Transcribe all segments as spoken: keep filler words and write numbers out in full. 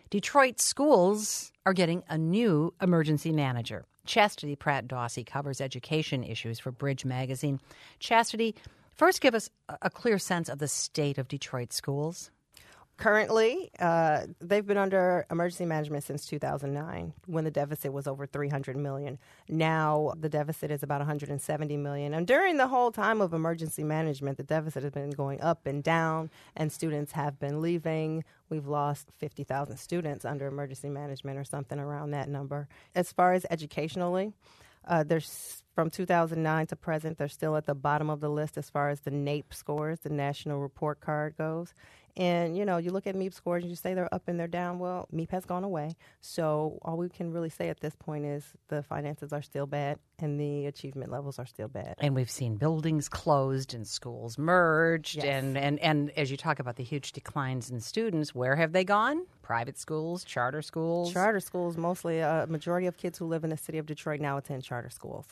Detroit schools are getting a new emergency manager. Chastity Pratt Dawsey covers education issues for Bridge Magazine. Chastity, first give us a clear sense of the state of Detroit schools. Currently, uh, they've been under emergency management since two thousand nine, when the deficit was over three hundred million dollars. Now the deficit is about one hundred seventy million dollars. And during the whole time of emergency management, the deficit has been going up and down, and students have been leaving. We've lost fifty thousand students under emergency management or something around that number. As far as educationally, uh, there's from two thousand nine to present, they're still at the bottom of the list as far as the NAEP scores, the National Report Card goes. And, you know, you look at MEEP scores and you say they're up and they're down. Well, MEEP has gone away. So all we can really say at this point is the finances are still bad and the achievement levels are still bad. And we've seen buildings closed and schools merged. Yes. And, and, and as you talk about the huge declines in students, where have they gone? Private schools, charter schools? Charter schools, mostly. A majority of kids who live in the city of Detroit now attend charter schools.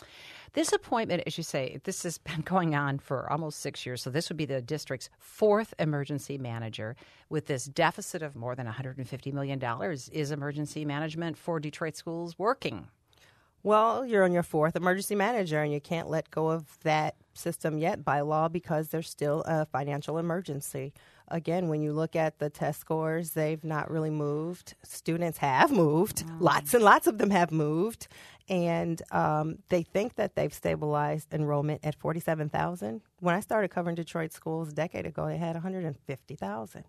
This appointment, as you say, this has been going on for almost six years. So this would be the district's fourth emergency manager. With this deficit of more than one hundred fifty million dollars, is emergency management for Detroit schools working? Well, you're on your fourth emergency manager, and you can't let go of that system yet by law because there's still a financial emergency. Again, when you look at the test scores, they've not really moved. Students have moved. Mm. Lots and lots of them have moved. And um, they think that they've stabilized enrollment at forty-seven thousand. When I started covering Detroit schools a decade ago, they had one hundred fifty thousand.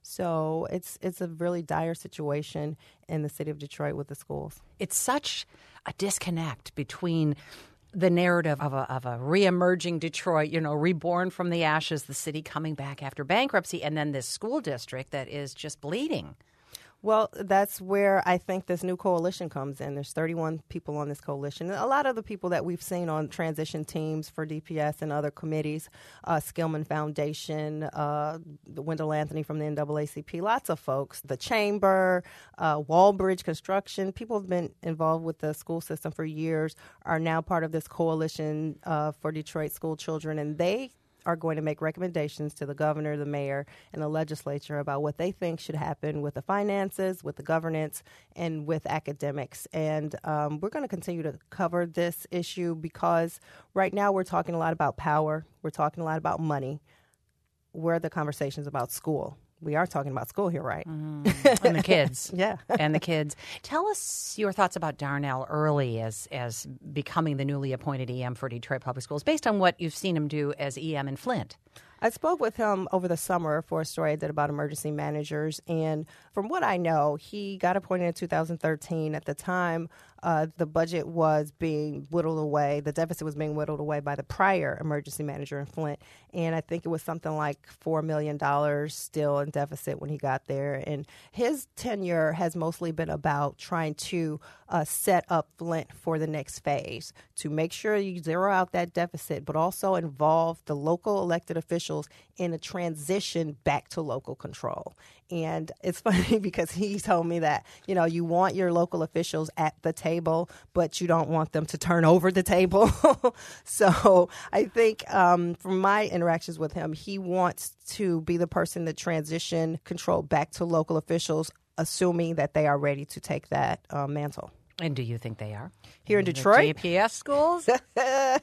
So it's it's a really dire situation in the city of Detroit with the schools. It's such a disconnect between the narrative of a, of a re-emerging Detroit, you know, reborn from the ashes, the city coming back after bankruptcy, and then this school district that is just bleeding. Well, that's where I think this new coalition comes in. There's thirty-one people on this coalition. A lot of the people that we've seen on transition teams for D P S and other committees, uh, Skillman Foundation, uh, Wendell Anthony from the N double A C P, lots of folks, the Chamber, uh, Wallbridge Construction, people have been involved with the school system for years, are now part of this coalition uh, for Detroit school children, and they are going to make recommendations to the governor, the mayor, and the legislature about what they think should happen with the finances, with the governance, and with academics. And um, we're going to continue to cover this issue because right now we're talking a lot about power. We're talking a lot about money. Where are the conversations about school? We are talking about school here, right? Mm. And the kids. Yeah. And the kids. Tell us your thoughts about Darnell Early as as becoming the newly appointed E M for Detroit Public Schools, based on what you've seen him do as E M in Flint. I spoke with him over the summer for a story I did about emergency managers, and from what I know, he got appointed in two thousand thirteen. At the time, uh, the budget was being whittled away. The deficit was being whittled away by the prior emergency manager in Flint, and I think it was something like four million dollars still in deficit when he got there. And his tenure has mostly been about trying to uh, set up Flint for the next phase, to make sure you zero out that deficit, but also involve the local elected officials in a transition back to local control. And it's funny because he told me that, you know, you want your local officials at the table, but you don't want them to turn over the table. So I think um, from my interactions with him, he wants to be the person to transition control back to local officials, assuming that they are ready to take that uh, mantle. And do you think they are? Here in Detroit? G P S schools? there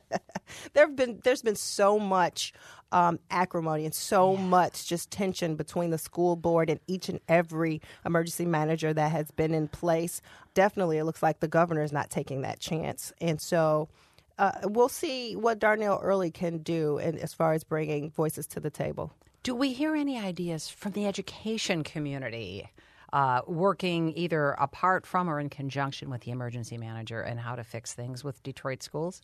have been, there's been so much um, acrimony and so yeah. much just tension between the school board and each and every emergency manager that has been in place. Definitely, it looks like the governor is not taking that chance. And so uh, we'll see what Darnell Early can do in, as far as bringing voices to the table. Do we hear any ideas from the education community Uh, working either apart from or in conjunction with the emergency manager and how to fix things with Detroit schools?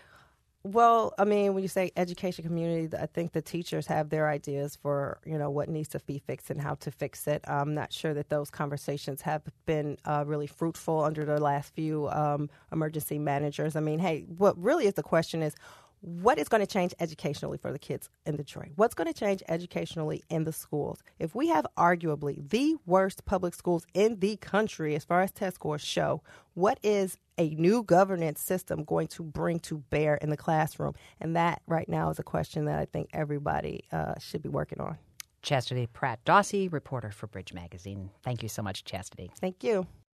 Well, I mean, when you say education community, I think the teachers have their ideas for, you know, what needs to be fixed and how to fix it. I'm not sure that those conversations have been uh, really fruitful under the last few um, emergency managers. I mean, hey, what really is the question is, what is going to change educationally for the kids in Detroit? What's going to change educationally in the schools? If we have arguably the worst public schools in the country as far as test scores show, what is a new governance system going to bring to bear in the classroom? And that right now is a question that I think everybody uh, should be working on. Chastity Pratt Dawsey, reporter for Bridge Magazine. Thank you so much, Chastity. Thank you.